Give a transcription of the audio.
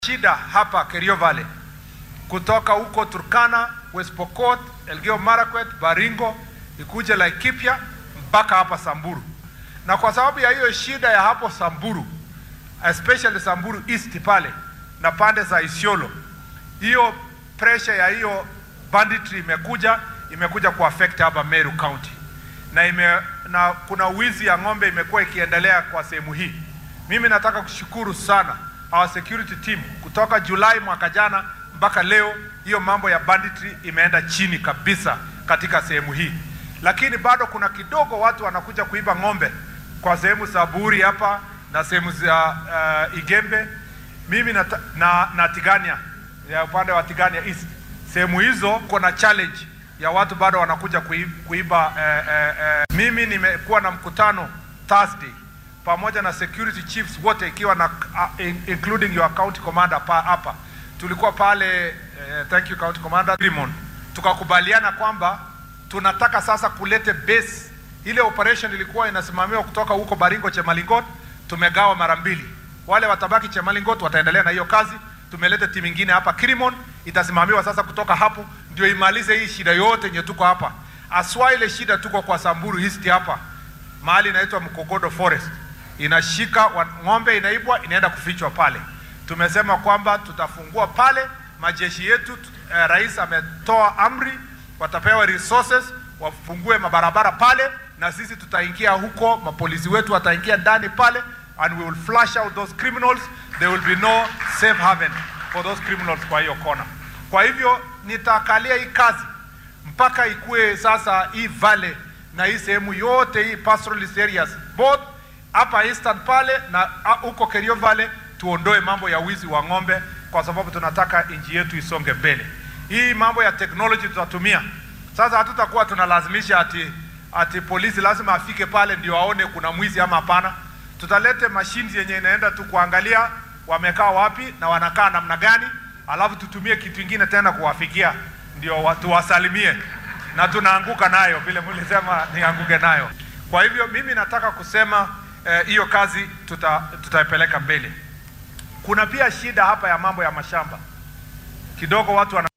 Shida hapa Kerio Valley, kutoka huko Turkana, West Pokot, Elgeyo Marakwet, Baringo, ikuje Laikipia mpaka hapa Samburu. Na kwa sababu ya hiyo shida ya hapo Samburu, especially Samburu East pale na pande za Isiolo, hiyo pressure ya hiyo banditry imekuja ku affect hapa Meru County. Na kuna wizi ya ng'ombe imekuwa ikiendelea kwa sehemu hii. Mimi nataka kushukuru sana our security team kutoka Julai mwaka jana mpaka leo, hiyo mambo ya banditry imeenda chini kabisa katika sehemu hii. Lakini bado kuna kidogo watu wanakuja kuiba ng'ombe kwa sehemu za Buri hapa na sehemu za Igembe, mimi na Tigania, ya upande wa Tigania East. Sehemu hizo kuna challenge ya watu bado wanakuja kuiba. Mimi nimekuwa na mkutano Thursday pamoja na security chiefs wote, ikiwa na including your county commander hapa. Tulikuwa pale, thank you county commander Rimon. Tukakubaliana kwamba tunataka sasa kulete base. Ile operation ilikuwa inasimamiwa kutoka huko Baringo Chemalingot, tumegawa mara mbili. Wale watabaki Chemalingot wataendelea na hiyo kazi. Tumeleta timu nyingine hapa Kirimon, itasimamiwa sasa kutoka hapo, ndio imalize hii shida yote yenye tuko hapa. Aswa ile shida tuko kwa Samburu East hapa, mahali inaitwa Mkogodo Forest. Inashika ng'ombe, inaibwa, inaenda kufichwa pale. Tumesema kwamba tutafungua pale, majeshi yetu, rais ametoa amri, watapewa resources, wafungue mabarabara pale, na sisi tutaingia huko, mapolisi wetu wataingia ndani pale, and we will flush out those criminals. There will be no safe haven for those criminals kwa hiyo kona. Kwa hivyo nitakalia hii kazi mpaka ikue sasa hii valley na hii sehemu yote hii pastoralist areas, both hapa Eastern pale na huko Kerio Valley, tuondoe mambo ya wizi wa ng'ombe, kwa sababu tunataka nchi yetu isonge mbele. Hii mambo ya technology tutatumia. Sasa hatutakuwa tunalazimisha ati polisi lazima afike pale ndio aone kuna mwizi ama hapana. Tutalete machines yenye inaenda tu kuangalia wamekaa wapi na wanakaa namna gani, alafu tutumie kitu kingine tena kuwafikia ndio watu wasalimie, na tunaanguka nayo vile mlisema nianguke nayo. Kwa hivyo mimi nataka kusema hiyo kazi tutaipeleka mbele. Kuna pia shida hapa ya mambo ya mashamba. Kidogo watu